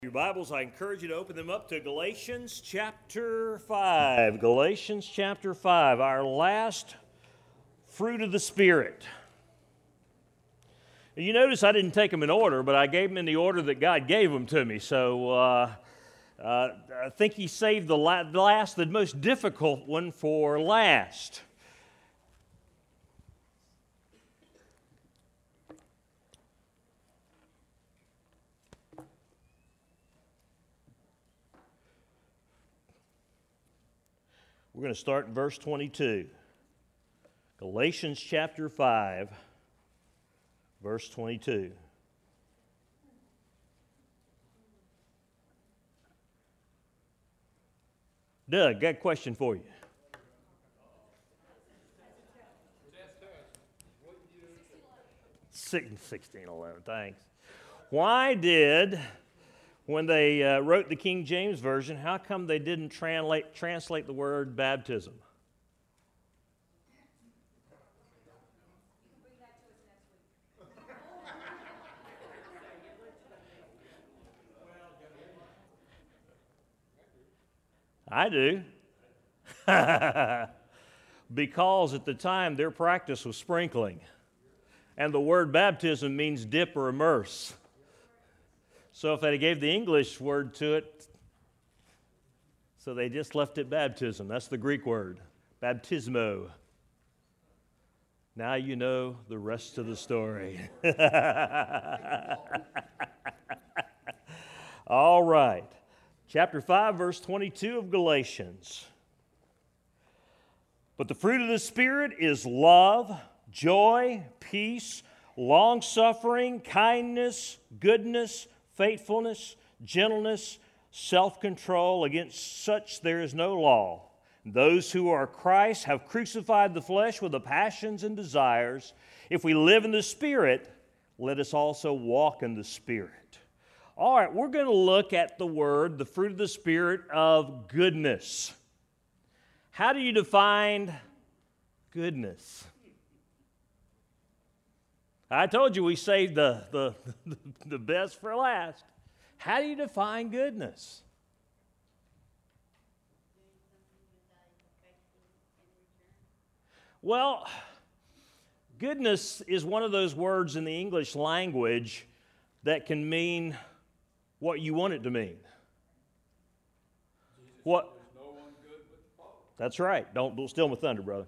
Your Bibles, I encourage you to open them up to Galatians chapter 5. Galatians chapter 5, our last fruit of the Spirit. You notice I didn't take them in order, but I gave them in the order that God gave them to me. So I think He saved the most difficult one for last. We're going to start in verse 22. Galatians chapter 5, verse 22. Doug, got a question for you. 16:11, thanks. Why did, when they wrote the King James Version, how come they didn't translate the word baptism? I do. Because at the time their practice was sprinkling. And the word baptism means dip or immerse. So if they gave the English word to it, so they just left it baptism. That's the Greek word, baptismo. Now you know the rest of the story. All right. Chapter 5, verse 22 of Galatians. But the fruit of the Spirit is love, joy, peace, long-suffering, kindness, goodness, faithfulness, gentleness, self-control. Against such there is no law. Those who are Christ have crucified the flesh with the passions and desires. If we live in the Spirit, let us also walk in the Spirit. All right, we're going to look at the word, the fruit of the Spirit of goodness. How do you define goodness? I told you we saved the best for last. How do you define goodness? Well, goodness is one of those words in the English language that can mean what you want it to mean. What? No one good but the Father. That's right. Don't steal my thunder, brother.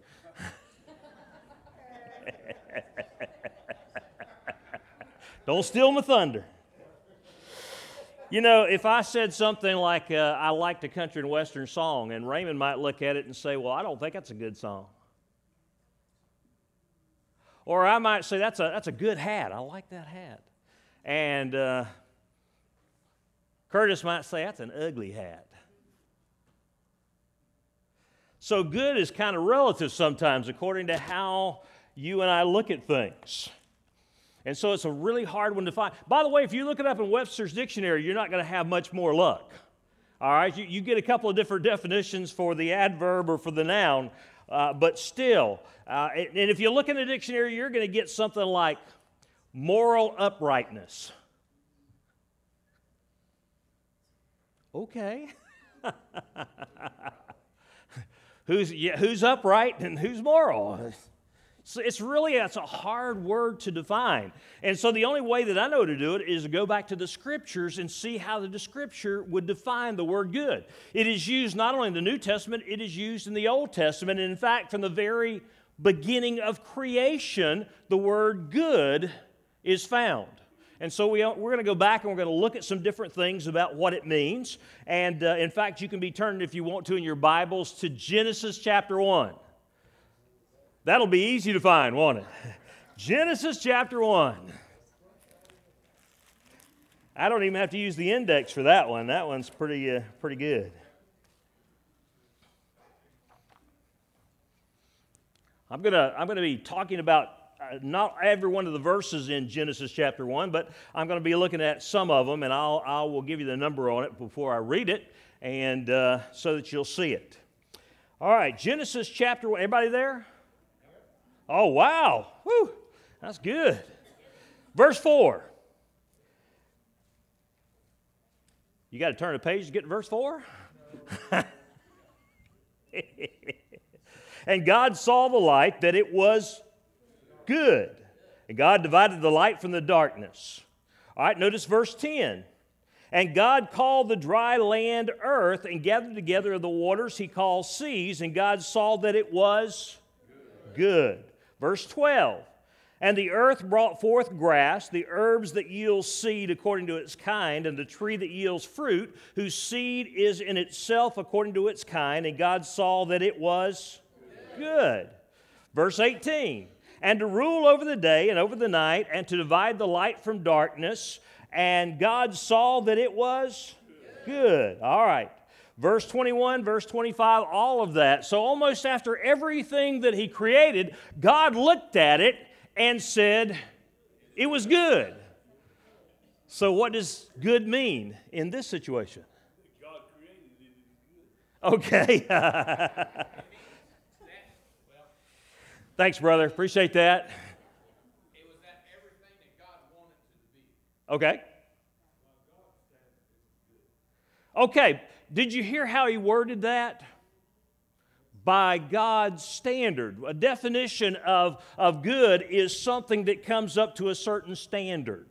Don't steal my thunder. You know, if I said something like, I liked a country and western song, and Raymond might look at it and say, well, I don't think that's a good song. Or I might say, that's a good hat. I like that hat. And Curtis might say, that's an ugly hat. So good is kind of relative sometimes according to how you and I look at things. And so it's a really hard one to find. By the way, if you look it up in Webster's dictionary, you're not going to have much more luck. All right, you get a couple of different definitions for the adverb or for the noun, but still. And if you look in the dictionary, you're going to get something like moral uprightness. Okay. Who's upright and who's moral? So it's a hard word to define. And so the only way that I know to do it is to go back to the Scriptures and see how the Scripture would define the word good. It is used not only in the New Testament, it is used in the Old Testament. And in fact, from the very beginning of creation, the word good is found. And so we're going to go back and we're going to look at some different things about what it means. And in fact, you can be turned, if you want to, in your Bibles to Genesis chapter 1. That'll be easy to find, won't it? Genesis chapter 1. I don't even have to use the index for that one. That one's pretty good. I'm gonna be talking about not every one of the verses in Genesis chapter 1, but I'm going to be looking at some of them, and I will give you the number on it before I read it, and so that you'll see it. All right, Genesis chapter 1. Everybody there? Oh, wow. Whew. That's good. Verse 4. You got to turn a page to get to verse 4? And God saw the light, that it was good. And God divided the light from the darkness. All right, notice verse 10. And God called the dry land earth, and gathered together the waters he called seas, and God saw that it was good. Verse 12. And the earth brought forth grass, the herbs that yield seed according to its kind, and the tree that yields fruit, whose seed is in itself according to its kind. And God saw that it was good. Verse 18. And to rule over the day and over the night, and to divide the light from darkness. And God saw that it was good. All right. Verse 21, verse 25, all of that. So almost after everything that he created, God looked at it and said, it was good. So what does good mean in this situation? God created it. Okay. Thanks, brother. Appreciate that. It was that everything that God wanted it to be. Okay. Okay. Did you hear how he worded that? By God's standard. A definition of good is something that comes up to a certain standard.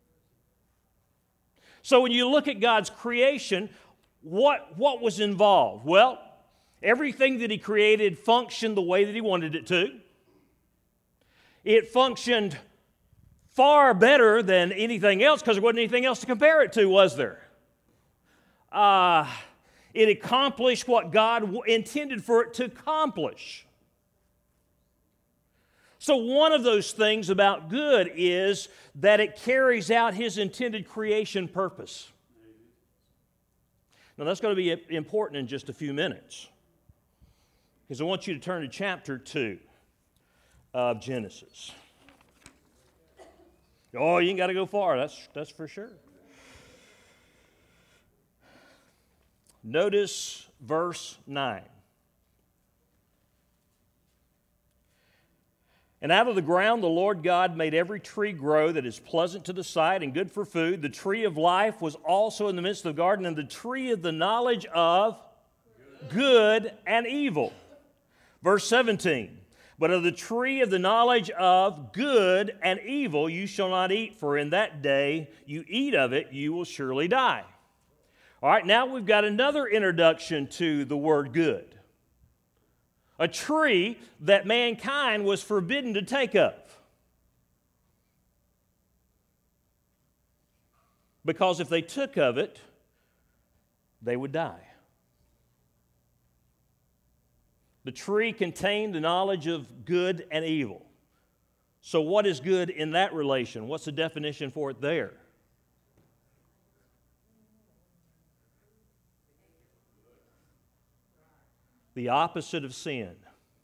So when you look at God's creation, what was involved? Well, everything that he created functioned the way that he wanted it to. It functioned far better than anything else because there wasn't anything else to compare it to, was there? It accomplished what God intended for it to accomplish. So one of those things about good is that it carries out his intended creation purpose. Now that's going to be important in just a few minutes, because I want you to turn to chapter 2 of Genesis. Oh, you ain't got to go far, that's for sure. Notice verse 9. And out of the ground the Lord God made every tree grow that is pleasant to the sight and good for food. The tree of life was also in the midst of the garden, and the tree of the knowledge of good and evil. Verse 17. But of the tree of the knowledge of good and evil you shall not eat, for in that day you eat of it, you will surely die. All right, now we've got another introduction to the word good. A tree that mankind was forbidden to take of. Because if they took of it, they would die. The tree contained the knowledge of good and evil. So what is good in that relation? What's the definition for it there? The opposite of sin.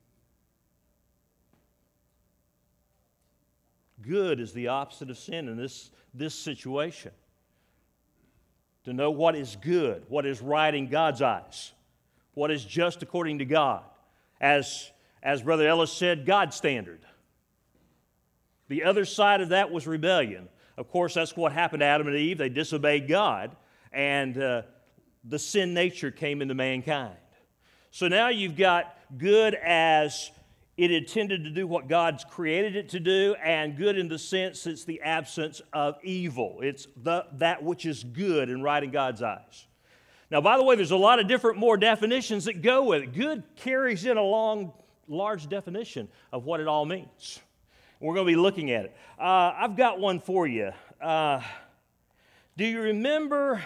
Good is the opposite of sin in this situation. To know what is good, what is right in God's eyes, what is just according to God. As Brother Ellis said, God's standard. The other side of that was rebellion. Of course, that's what happened to Adam and Eve. They disobeyed God, and the sin nature came into mankind. So now you've got good as it intended to do what God's created it to do, and good in the sense it's the absence of evil. It's that which is good and right in God's eyes. Now, by the way, there's a lot of different more definitions that go with it. Good carries in a large definition of what it all means. We're going to be looking at it. I've got one for you. Do you remember...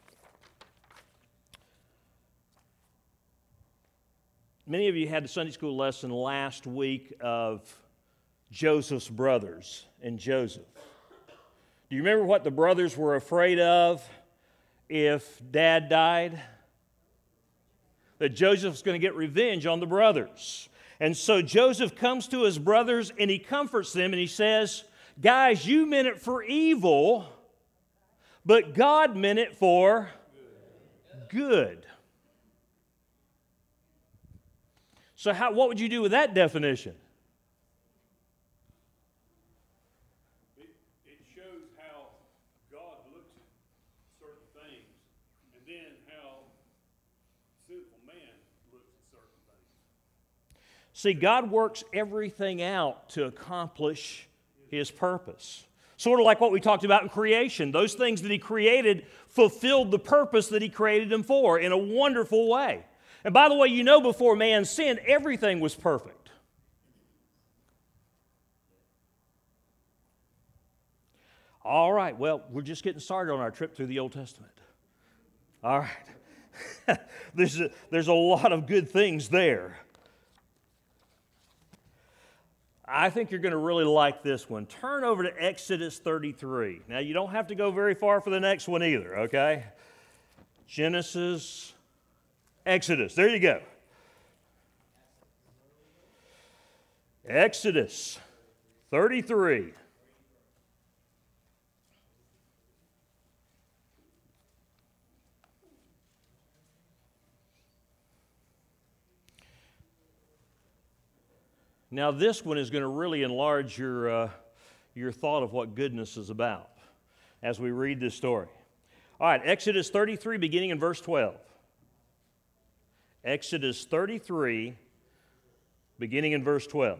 Many of you had a Sunday school lesson last week of Joseph's brothers and Joseph. Do you remember what the brothers were afraid of if Dad died? That Joseph was going to get revenge on the brothers. And so Joseph comes to his brothers and he comforts them and he says, guys, you meant it for evil, but God meant it for good. So what would you do with that definition? It shows how God looks at certain things then how sinful man looks at certain things. See, God works everything out to accomplish His purpose. Sort of like what we talked about in creation. Those things that He created fulfilled the purpose that He created them for in a wonderful way. And by the way, you know before man sinned, everything was perfect. All right, well, we're just getting started on our trip through the Old Testament. All right. There's a lot of good things there. I think you're going to really like this one. Turn over to Exodus 33. Now, you don't have to go very far for the next one either, okay? Genesis, Exodus. There you go. Exodus 33. Now, this one is going to really enlarge your thought of what goodness is about as we read this story. All right, Exodus 33, beginning in verse 12. Exodus 33, beginning in verse 12.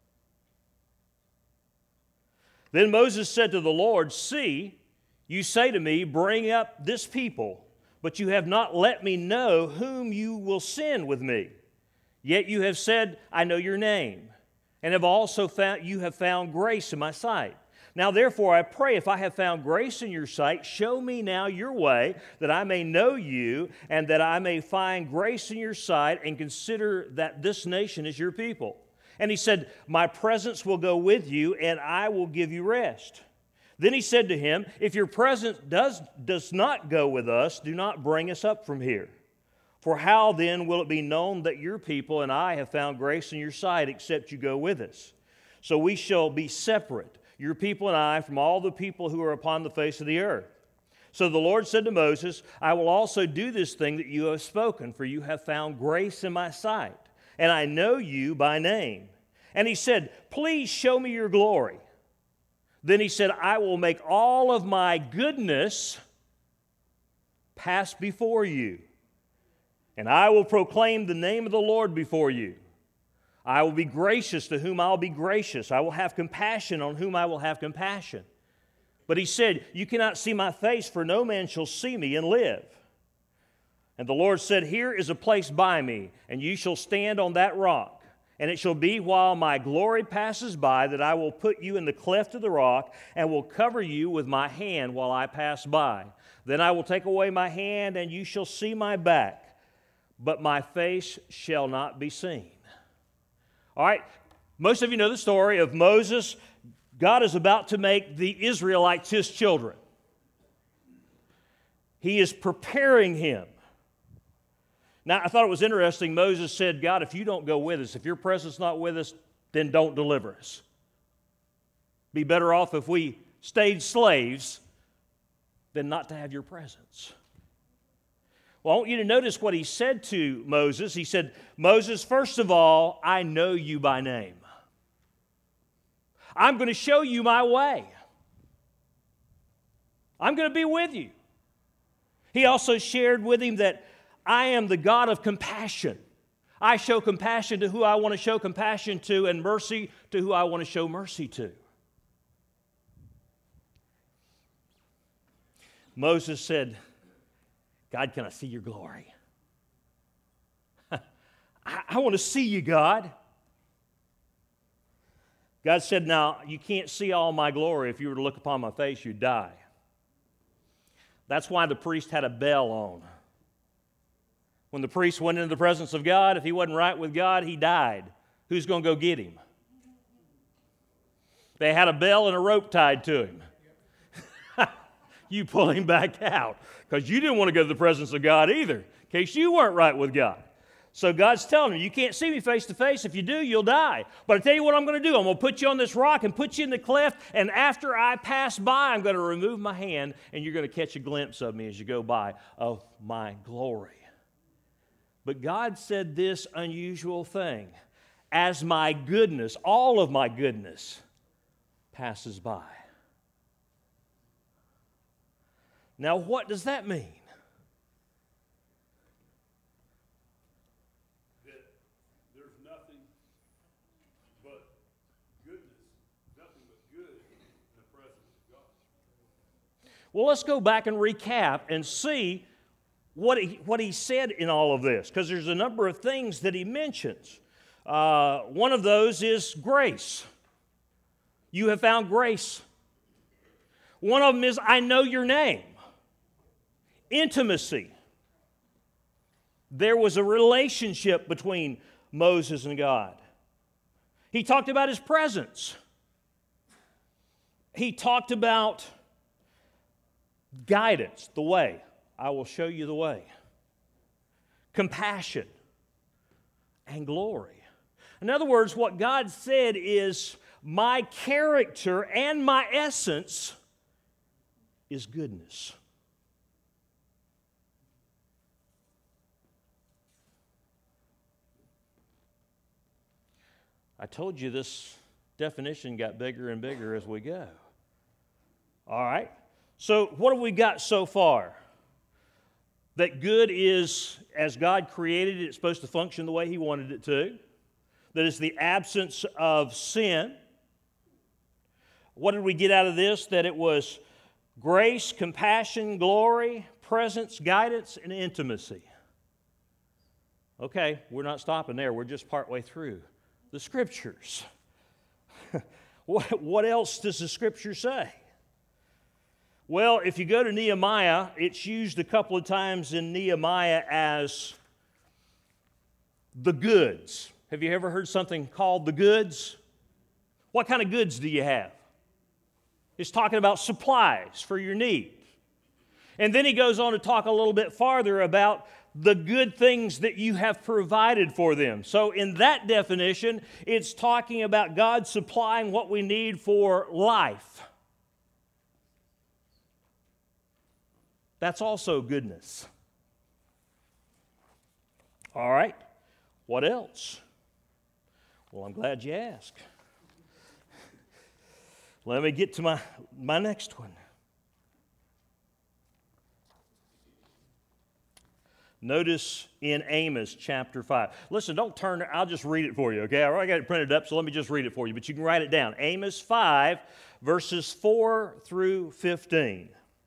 Then Moses said to the Lord, "See, you say to me, bring up this people, but you have not let me know whom you will send with me. Yet you have said, I know your name, and have also found you have found grace in my sight. Now therefore I pray, if I have found grace in your sight, show me now your way, that I may know you, and that I may find grace in your sight, and consider that this nation is your people." And he said, "My presence will go with you, and I will give you rest." Then he said to him, "If your presence does not go with us, do not bring us up from here. For how then will it be known that your people and I have found grace in your sight, except you go with us? So we shall be separate, your people and I, from all the people who are upon the face of the earth." So the Lord said to Moses, "I will also do this thing that you have spoken, for you have found grace in my sight, and I know you by name." And he said, "Please show me your glory." Then he said, "I will make all of my goodness pass before you, and I will proclaim the name of the Lord before you. I will be gracious to whom I will be gracious. I will have compassion on whom I will have compassion." But he said, "You cannot see my face, for no man shall see me and live." And the Lord said, "Here is a place by me, and you shall stand on that rock. And it shall be while my glory passes by that I will put you in the cleft of the rock and will cover you with my hand while I pass by. Then I will take away my hand, and you shall see my back, but my face shall not be seen." All right, most of you know the story of Moses. God is about to make the Israelites His children. He is preparing him. Now, I thought it was interesting. Moses said, "God, if you don't go with us, if your presence is not with us, then don't deliver us. Be better off if we stayed slaves than not to have your presence." Well, I want you to notice what he said to Moses. He said, "Moses, first of all, I know you by name. I'm going to show you my way. I'm going to be with you." He also shared with him that I am the God of compassion. I show compassion to who I want to show compassion to, and mercy to who I want to show mercy to. Moses said, "God, can I see your glory? I want to see you, God." God said, "Now, you can't see all my glory. If you were to look upon my face, you'd die." That's why the priest had a bell on. When the priest went into the presence of God, if he wasn't right with God, he died. Who's going to go get him? They had a bell and a rope tied to him. You pull him back out, because you didn't want to go to the presence of God either, in case you weren't right with God. So God's telling him, "You can't see me face to face. If you do, you'll die. But I tell you what I'm going to do. I'm going to put you on this rock and put you in the cleft, and after I pass by, I'm going to remove my hand, and you're going to catch a glimpse of me as you go by, of my glory." But God said this unusual thing: "As my goodness, all of my goodness, passes by." Now, what does that mean? Well, let's go back and recap and see what he said in all of this, because there's a number of things that he mentions. One of those is grace. You have found grace. One of them is, I know your name. Intimacy. There was a relationship between Moses and God. He talked about his presence. He talked about guidance, the way. I will show you the way. Compassion and glory. In other words, what God said is, my character and my essence is goodness. I told you this definition got bigger and bigger as we go. All right? So what have we got so far? That good is, as God created it, it's supposed to function the way He wanted it to. That it's the absence of sin. What did we get out of this? That it was grace, compassion, glory, presence, guidance, and intimacy. Okay, we're not stopping there. We're just partway through the Scriptures. What else does the Scripture say? Well, if you go to Nehemiah, it's used a couple of times in Nehemiah as the goods. Have you ever heard something called the goods? What kind of goods do you have? It's talking about supplies for your needs. And then he goes on to talk a little bit farther about the good things that you have provided for them. So in that definition, it's talking about God supplying what we need for life. That's also goodness. All right, what else? Well, I'm glad you asked. Let me get to my next one. Notice in Amos chapter 5. Listen, don't turn, I'll just read it for you, okay? I already got it printed up, so let me just read it for you, but you can write it down. Amos 5, verses 4 through 15.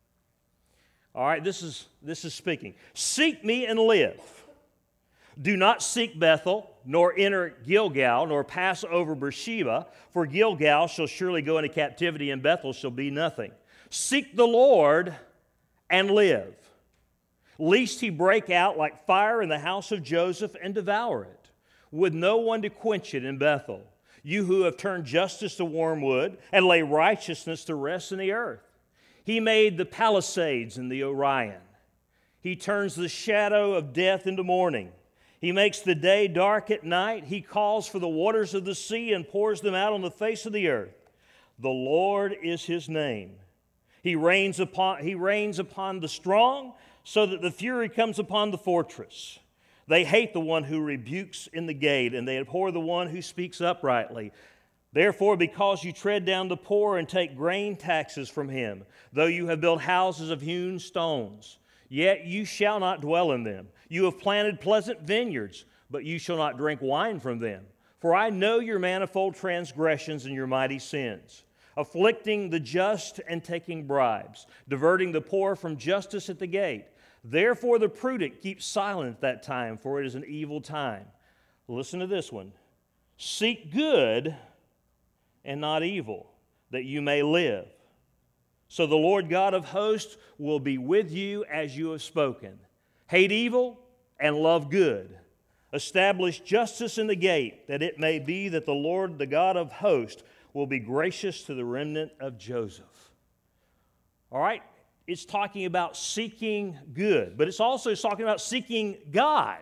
All right, this is speaking. Seek me and live. Do not seek Bethel, nor enter Gilgal, nor pass over Beersheba, for Gilgal shall surely go into captivity, and Bethel shall be nothing. Seek the Lord and live, lest he break out like fire in the house of Joseph and devour it, with no one to quench it in Bethel. You who have turned justice to wormwood and lay righteousness to rest in the earth. He made the Palisades and the Orion. He turns the shadow of death into morning. He makes the day dark at night. He calls for the waters of the sea and pours them out on the face of the earth. The Lord is His name. He reigns upon the strong, so that the fury comes upon the fortress. They hate the one who rebukes in the gate, and they abhor the one who speaks uprightly. Therefore, because you tread down the poor and take grain taxes from him, though you have built houses of hewn stones, yet you shall not dwell in them. You have planted pleasant vineyards, but you shall not drink wine from them. For I know your manifold transgressions and your mighty sins, afflicting the just and taking bribes, diverting the poor from justice at the gate. Therefore the prudent keep silent at that time, for it is an evil time. Listen to this one. Seek good and not evil, that you may live. So the Lord God of hosts will be with you as you have spoken. Hate evil and love good. Establish justice in the gate, that it may be that the Lord, the God of hosts, will be gracious to the remnant of Joseph. All right? It's talking about seeking good, but it's also talking about seeking God.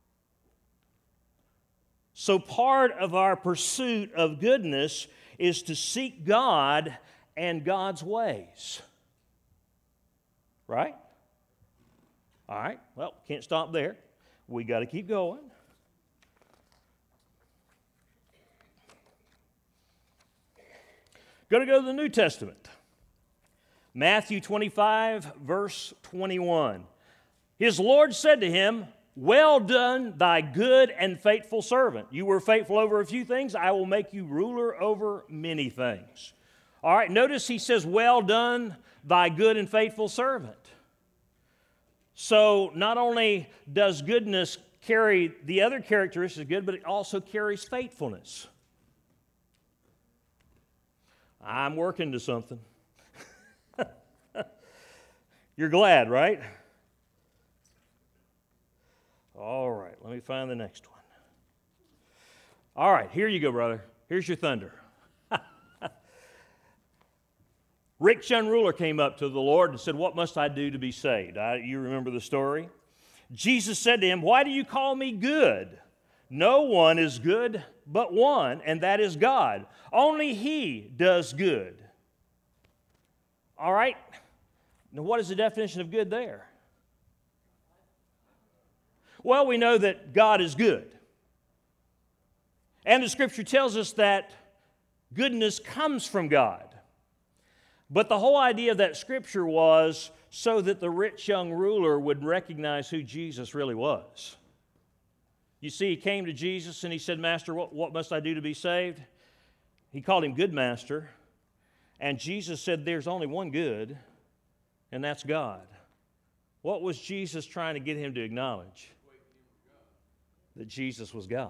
So part of our pursuit of goodness is to seek God and God's ways. Right? All right, well, can't stop there. We got to keep going. Going to go to the New Testament. Matthew 25, verse 21. His Lord said to him, well done, thy good and faithful servant. You were faithful over a few things, I will make you ruler over many things. All right, notice he says, well done, thy good and faithful servant. So not only does goodness carry the other characteristics of good, but it also carries faithfulness. I'm working to something. You're glad, right? All right, let me find the next one. All right, here you go, brother. Here's your thunder. Rich young ruler came up to the Lord and said, "What must I do to be saved?" You remember the story? Jesus said to him, "Why do you call me good? No one is good but one, and that is God. Only He does good." All right? Now, what is the definition of good there? Well, we know that God is good. And the Scripture tells us that goodness comes from God. But the whole idea of that Scripture was so that the rich young ruler would recognize who Jesus really was. You see, he came to Jesus and he said, "Master, what must I do to be saved?" He called him good master. And Jesus said, "There's only one good, and that's God." What was Jesus trying to get him to acknowledge? That Jesus was God.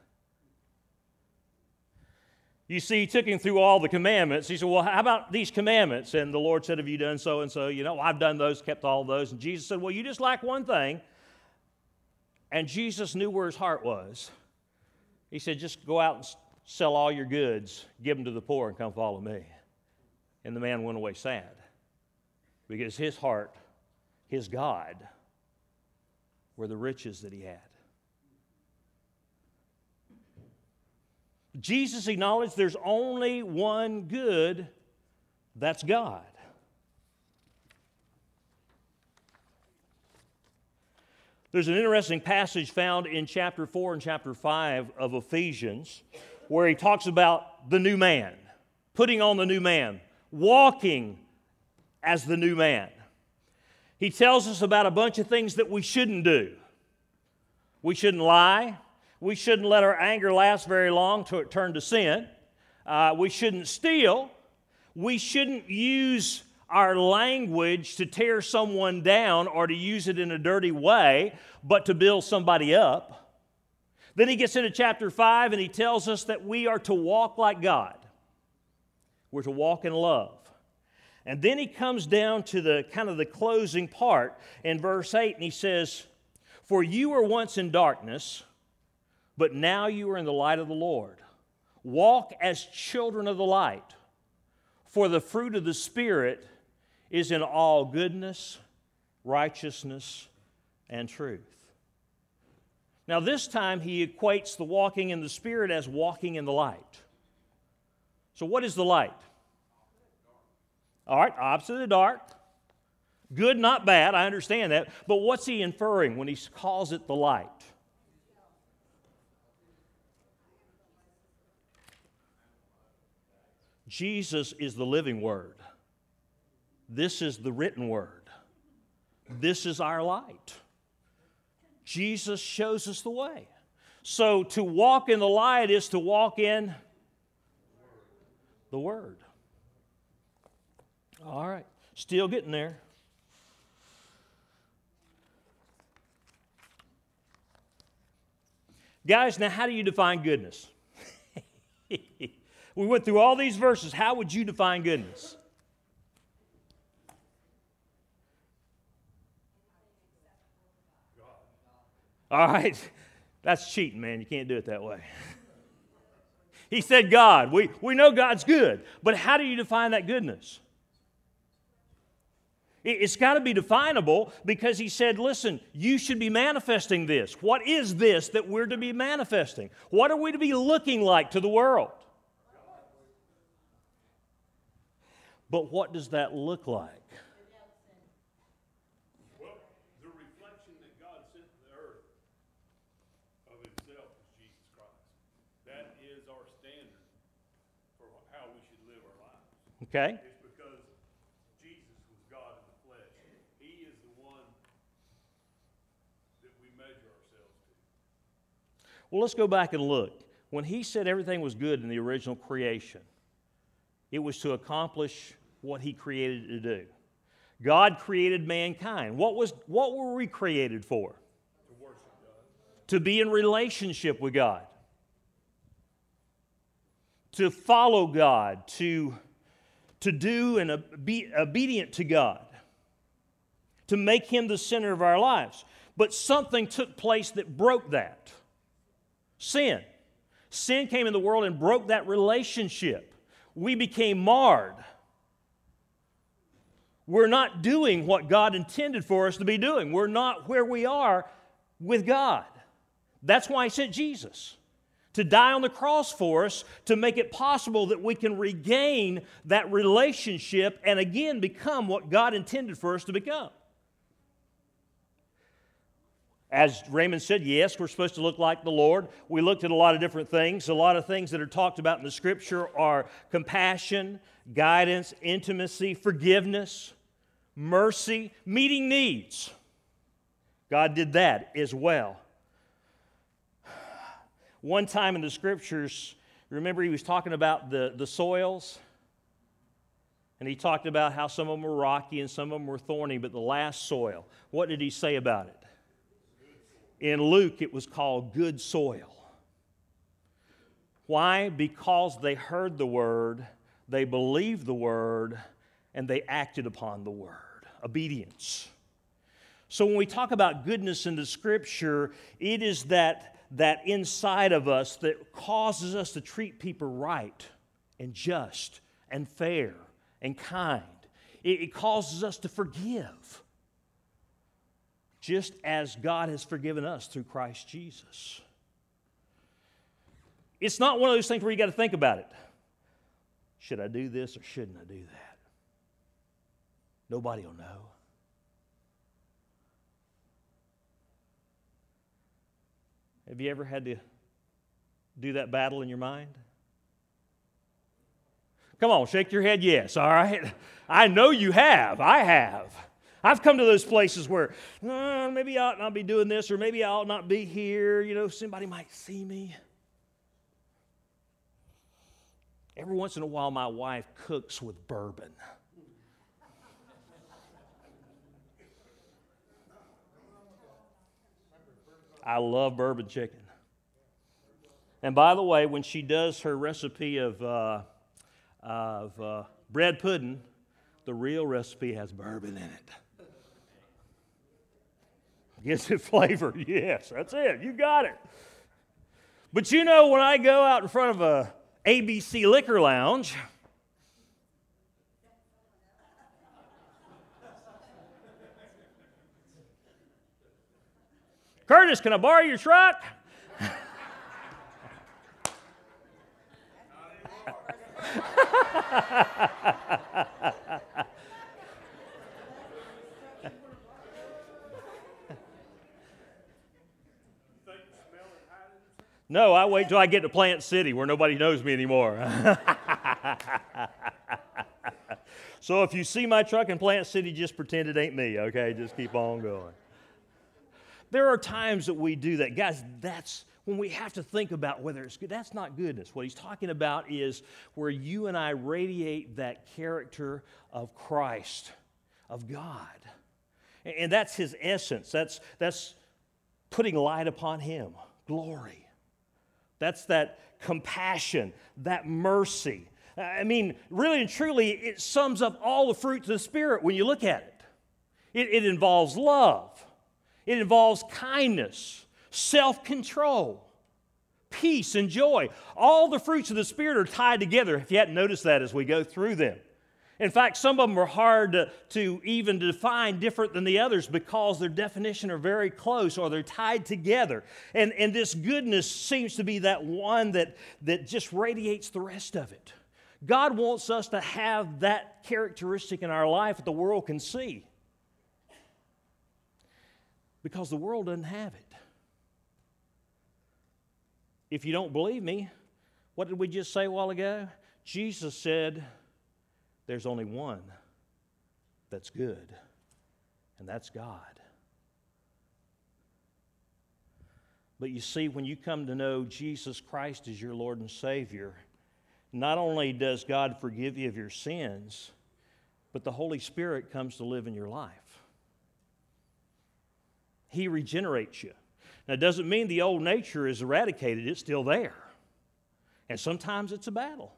You see, he took him through all the commandments. He said, "Well, how about these commandments?" And the Lord said, "Have you done so and so?" "I've done those, kept all those." And Jesus said, "Well, you just lack one thing." And Jesus knew where his heart was. He said, "Just go out and sell all your goods, give them to the poor, and come follow me." And the man went away sad because his heart, his God, were the riches that he had. Jesus acknowledged there's only one good, that's God. There's an interesting passage found in chapter 4 and chapter 5 of Ephesians where he talks about the new man, putting on the new man, walking as the new man. He tells us about a bunch of things that we shouldn't do. We shouldn't lie. We shouldn't let our anger last very long till it turn to sin. We shouldn't steal. We shouldn't use our language to tear someone down or to use it in a dirty way, but to build somebody up. Then he gets into chapter 5 and he tells us that we are to walk like God. We're to walk in love. And then he comes down to the kind of the closing part in verse 8 and he says, "For you were once in darkness, but now you are in the light of the Lord. Walk as children of the light, for the fruit of the Spirit is in all goodness, righteousness, and truth." Now this time he equates the walking in the Spirit as walking in the light. So what is the light? All right, opposite of the dark. Good, not bad, I understand that. But what's he inferring when he calls it the light? Jesus is the living Word. This is the written Word. This is our light. Jesus shows us the way. So to walk in the light is to walk in the Word. All right, still getting there. Guys, now how do you define goodness? We went through all these verses. How would you define goodness? All right. That's cheating, man. You can't do it that way. He said God. We know God's good. But how do you define that goodness? It's got to be definable because he said, listen, you should be manifesting this. What is this that we're to be manifesting? What are we to be looking like to the world? But what does that look like? Well, the reflection that God sent to the earth of Himself is Jesus Christ. That is our standard for how we should live our lives. Okay. It's because Jesus was God in the flesh. He is the one that we measure ourselves to. Well, let's go back and look. When he said everything was good in the original creation, it was to accomplish what he created it to do. God created mankind. What were we created for? To worship God. To be in relationship with God. To follow God, to do and be obedient to God, to make Him the center of our lives. But something took place that broke that. Sin. Sin came in the world and broke that relationship. We became marred. We're not doing what God intended for us to be doing. We're not where we are with God. That's why He sent Jesus, to die on the cross for us, to make it possible that we can regain that relationship and again become what God intended for us to become. As Raymond said, yes, we're supposed to look like the Lord. We looked at a lot of different things. A lot of things that are talked about in the Scripture are compassion, guidance, intimacy, forgiveness, mercy, meeting needs. God did that as well. One time in the Scriptures, remember He was talking about the soils? And He talked about how some of them were rocky and some of them were thorny, but the last soil, what did He say about it? In Luke, it was called good soil. Why? Because they heard the Word, they believed the Word, and they acted upon the Word. Obedience. So when we talk about goodness in the Scripture, it is that inside of us that causes us to treat people right and just and fair and kind. It causes us to forgive, just as God has forgiven us through Christ Jesus. It's not one of those things where you got to think about it. Should I do this or shouldn't I do that? Nobody will know. Have you ever had to do that battle in your mind? Come on, shake your head yes, all right? I know you have. I have. I've come to those places where maybe I ought not be doing this or maybe I ought not be here. You know, somebody might see me. Every once in a while, my wife cooks with bourbon. I love bourbon chicken. And by the way, when she does her recipe of bread pudding, the real recipe has bourbon in it. Gives it flavor. Yes, that's it. You got it. But you know, when I go out in front of a ABC Liquor Lounge, Curtis, can I borrow your truck? No, I wait till I get to Plant City where nobody knows me anymore. So if you see my truck in Plant City, just pretend it ain't me, okay? Just keep on going. There are times that we do that. Guys, that's when we have to think about whether it's good. That's not goodness. What he's talking about is where you and I radiate that character of Christ, of God. And that's His essence. That's putting light upon Him, glory. That's that compassion, that mercy. I mean, really and truly, it sums up all the fruits of the Spirit when you look at it. It involves love. It involves kindness, self-control, peace, and joy. All the fruits of the Spirit are tied together, if you hadn't noticed that as we go through them. In fact, some of them are hard to even define different than the others because their definition are very close or they're tied together. And this goodness seems to be that one that just radiates the rest of it. God wants us to have that characteristic in our life that the world can see. Because the world doesn't have it. If you don't believe me, what did we just say a while ago? Jesus said, there's only one that's good, and that's God. But you see, when you come to know Jesus Christ as your Lord and Savior, not only does God forgive you of your sins, but the Holy Spirit comes to live in your life. He regenerates you. Now, it doesn't mean the old nature is eradicated. It's still there. And sometimes it's a battle.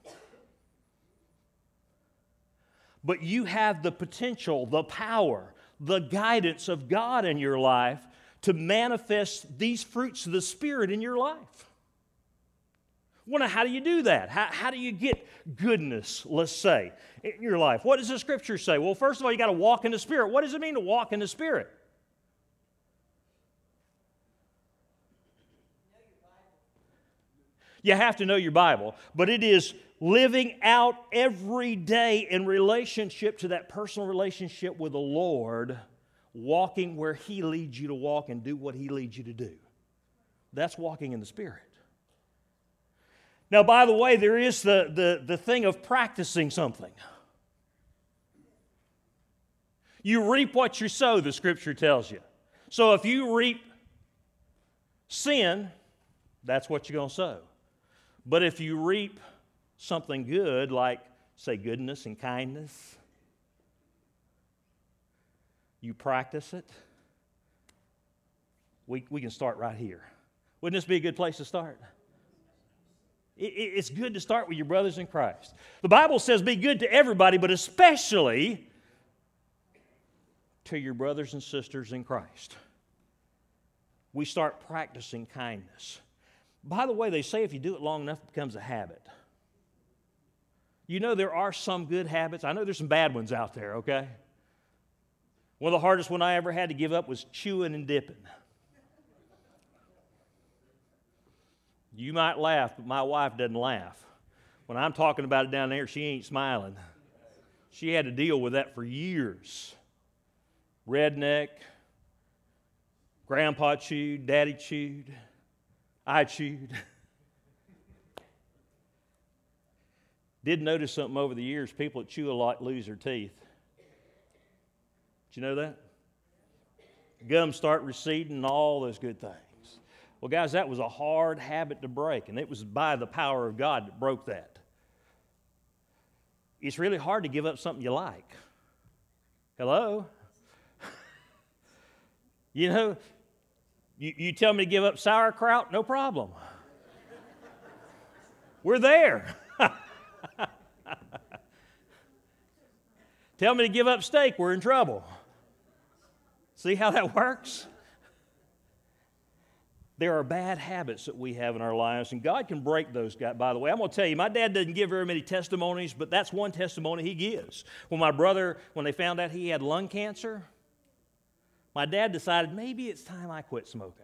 But you have the potential, the power, the guidance of God in your life to manifest these fruits of the Spirit in your life. Well, how do you do that? How do you get goodness, let's say, in your life? What does the Scripture say? Well, first of all, you got to walk in the Spirit. What does it mean to walk in the Spirit? You have to know your Bible, but it is living out every day in relationship to that personal relationship with the Lord, walking where He leads you to walk and do what He leads you to do. That's walking in the Spirit. Now, by the way, there is the thing of practicing something. You reap what you sow, the Scripture tells you. So if you reap sin, that's what you're going to sow. But if you reap something good, like, say, goodness and kindness, you practice it, we can start right here. Wouldn't this be a good place to start? It's good to start with your brothers in Christ. The Bible says be good to everybody, but especially to your brothers and sisters in Christ. We start practicing kindness. By the way, they say if you do it long enough, it becomes a habit. You know, there are some good habits. I know there's some bad ones out there, okay? One of the hardest one I ever had to give up was chewing and dipping. You might laugh, but my wife doesn't laugh. When I'm talking about it down there, she ain't smiling. She had to deal with that for years. Redneck, Grandpa chewed, Daddy chewed, I chewed. Did notice something over the years. People that chew a lot lose their teeth. Did you know that? Gums start receding and all those good things. Well, guys, that was a hard habit to break, and it was by the power of God that broke that. It's really hard to give up something you like. Hello? You know, you tell me to give up sauerkraut, no problem. We're there. Tell me to give up steak, we're in trouble. See how that works? There are bad habits that we have in our lives, and God can break those. By the way, I'm going to tell you, my dad doesn't give very many testimonies, but that's one testimony he gives. When my brother, when they found out he had lung cancer, my dad decided maybe it's time I quit smoking.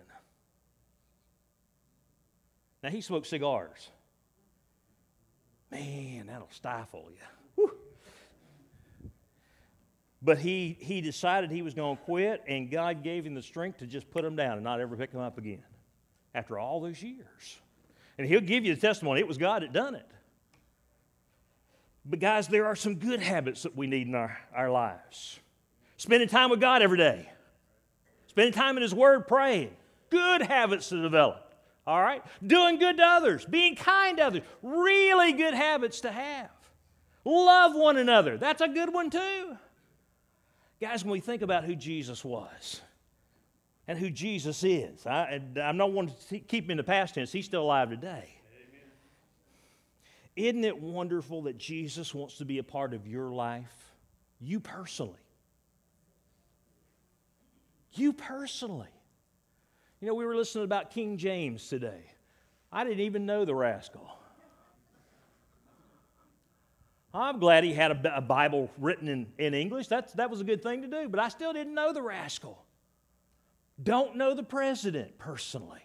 Now, he smoked cigars. Man, that'll stifle you. Whew. But he decided he was going to quit, and God gave him the strength to just put them down and not ever pick them up again after all those years. And he'll give you the testimony. It was God that done it. But guys, there are some good habits that we need in our lives. Spending time with God every day. Spending time in His Word praying. Good habits to develop. All right? Doing good to others. Being kind to others. Really good habits to have. Love one another. That's a good one too. Guys, when we think about who Jesus was and who Jesus is, I'm not wanting to keep him in the past tense. He's still alive today. Amen. Isn't it wonderful that Jesus wants to be a part of your life? You personally. You personally. You know, we were listening about King James today. I didn't even know the rascal. I'm glad he had a Bible written in English. That was a good thing to do, but I still didn't know the rascal. Don't know the president personally.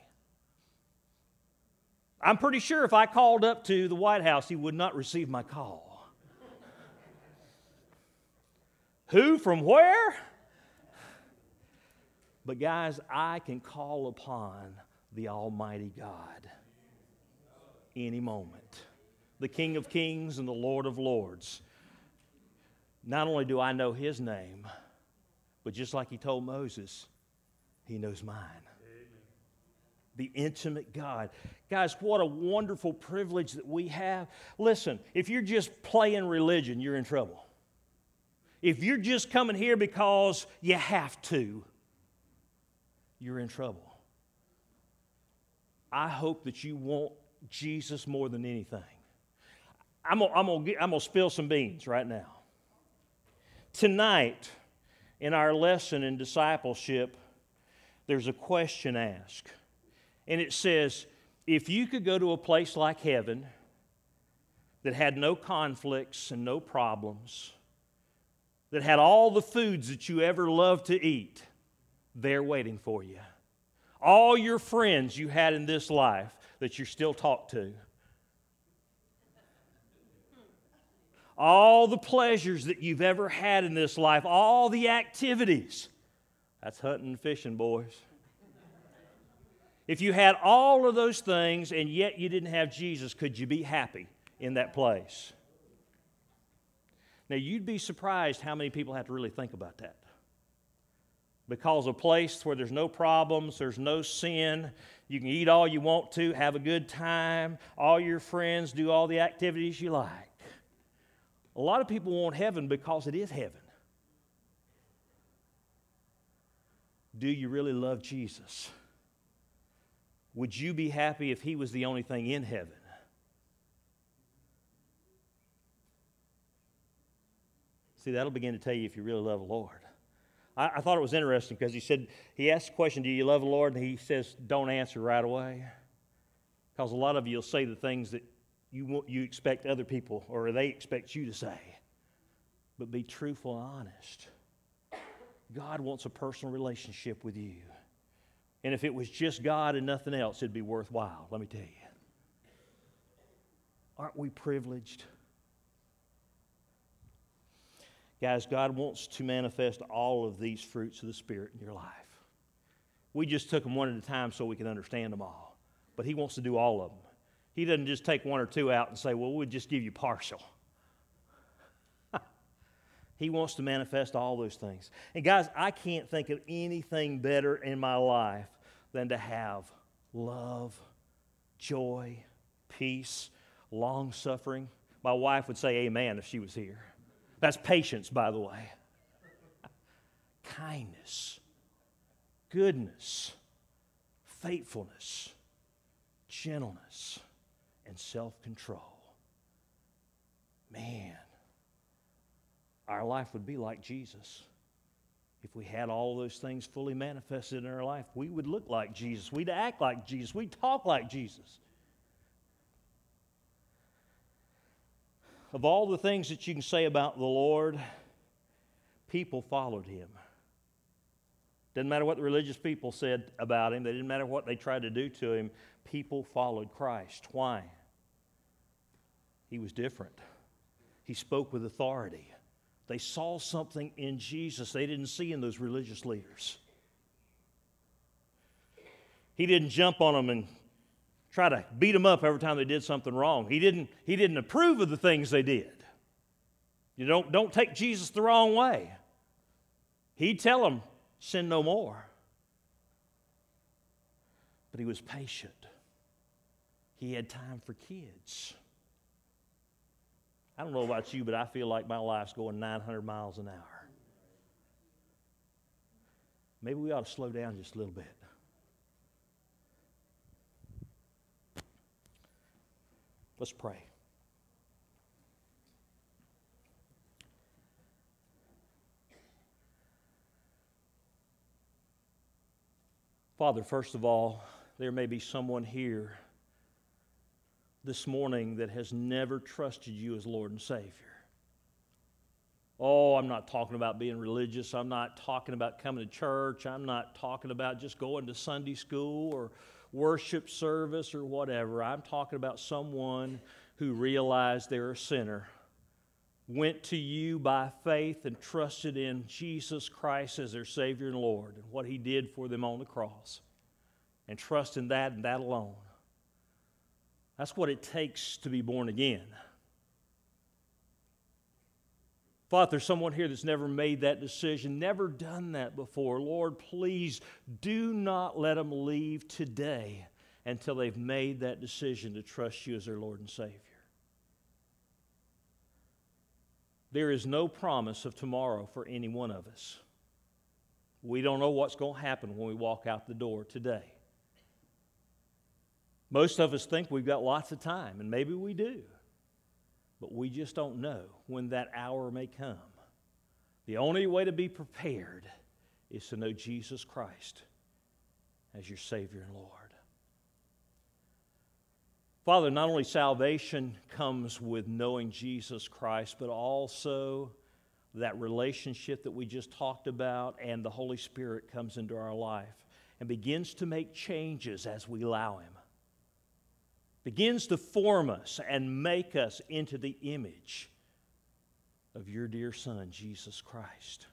I'm pretty sure if I called up to the White House, he would not receive my call. Who from where? But guys, I can call upon the Almighty God any moment. The King of Kings and the Lord of Lords. Not only do I know His name, but just like He told Moses, He knows mine. Amen. The intimate God. Guys, what a wonderful privilege that we have. Listen, if you're just playing religion, you're in trouble. If you're just coming here because you have to, you're in trouble. I hope that you want Jesus more than anything. I'm gonna spill some beans right now. Tonight, in our lesson in discipleship, there's a question asked. And it says, if you could go to a place like heaven that had no conflicts and no problems, that had all the foods that you ever loved to eat there waiting for you, all your friends you had in this life that you still talk to, all the pleasures that you've ever had in this life, all the activities. That's hunting and fishing, boys. If you had all of those things and yet you didn't have Jesus, could you be happy in that place? Now, you'd be surprised how many people have to really think about that. Because a place where there's no problems, there's no sin, you can eat all you want to, have a good time, all your friends do all the activities you like. A lot of people want heaven because it is heaven. Do you really love Jesus? Would you be happy if He was the only thing in heaven? See, that'll begin to tell you if you really love the Lord. I thought it was interesting because he asked the question, do you love the Lord? And he says, don't answer right away. Because a lot of you will say the things that you expect other people or they expect you to say. But be truthful and honest. God wants a personal relationship with you. And if it was just God and nothing else, it'd be worthwhile, let me tell you. Aren't we privileged? Guys, God wants to manifest all of these fruits of the Spirit in your life. We just took them one at a time so we can understand them all. But He wants to do all of them. He doesn't just take one or two out and say, well, we'll just give you partial. He wants to manifest all those things. And guys, I can't think of anything better in my life than to have love, joy, peace, long-suffering. My wife would say amen if she was here. That's patience, by the way. Kindness, goodness, faithfulness, gentleness, and self-control. Man, our life would be like Jesus. If we had all those things fully manifested in our life, we would look like Jesus. We'd act like Jesus. We'd talk like Jesus. Of all the things that you can say about the Lord, people followed Him. Didn't matter what the religious people said about Him. They didn't matter what they tried to do to Him. People followed Christ. Why? He was different. He spoke with authority. They saw something in Jesus they didn't see in those religious leaders. He didn't jump on them and try to beat them up every time they did something wrong. He didn't approve of the things they did. You don't take Jesus the wrong way. He'd tell them, sin no more. But He was patient. He had time for kids. I don't know about you, but I feel like my life's going 900 miles an hour. Maybe we ought to slow down just a little bit. Let's pray. Father, first of all, there may be someone here this morning that has never trusted You as Lord and Savior. Oh, I'm not talking about being religious. I'm not talking about coming to church. I'm not talking about just going to Sunday school or worship service or whatever. I'm talking about someone who realized they're a sinner, went to You by faith and trusted in Jesus Christ as their Savior and Lord and what He did for them on the cross, and trust in that and that alone. That's what it takes to be born again. Father, there's someone here that's never made that decision, never done that before. Lord, please do not let them leave today until they've made that decision to trust You as their Lord and Savior. There is no promise of tomorrow for any one of us. We don't know what's going to happen when we walk out the door today. Most of us think we've got lots of time, and maybe we do. But we just don't know when that hour may come. The only way to be prepared is to know Jesus Christ as your Savior and Lord. Father, not only salvation comes with knowing Jesus Christ, but also that relationship that we just talked about, and the Holy Spirit comes into our life and begins to make changes as we allow Him. Begins to form us and make us into the image of your dear Son, Jesus Christ.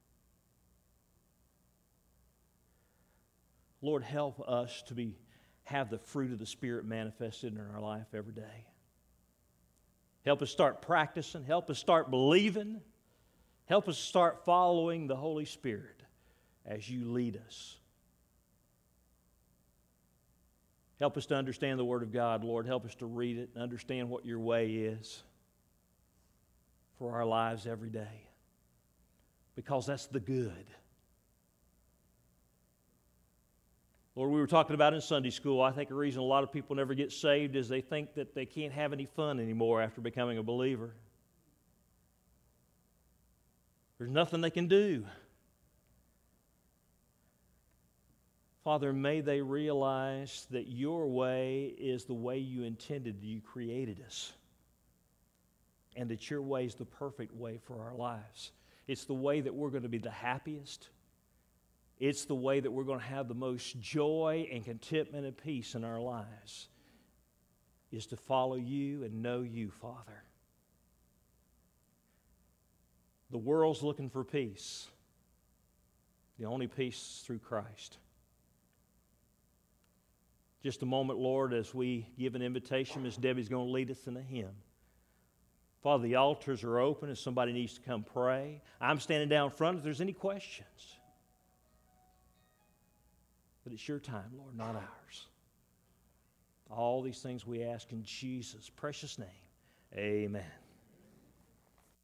Lord, help us to have the fruit of the Spirit manifested in our life every day. Help us start practicing. Help us start believing. Help us start following the Holy Spirit as you lead us. Help us to understand the Word of God, Lord. Help us to read it and understand what your way is for our lives every day, because that's the good. Lord, we were talking about in Sunday school, I think the reason a lot of people never get saved is they think that they can't have any fun anymore after becoming a believer. There's nothing they can do. Father, may they realize that your way is the way you intended, you created us, and that your way is the perfect way for our lives. It's the way that we're going to be the happiest. It's the way that we're going to have the most joy and contentment and peace in our lives, is to follow you and know you, Father. The world's looking for peace. The only peace is through Christ. Just a moment, Lord, as we give an invitation, Miss Debbie's going to lead us in a hymn. Father, the altars are open if somebody needs to come pray. I'm standing down front if there's any questions. But it's your time, Lord, not ours. All these things we ask in Jesus' precious name. Amen.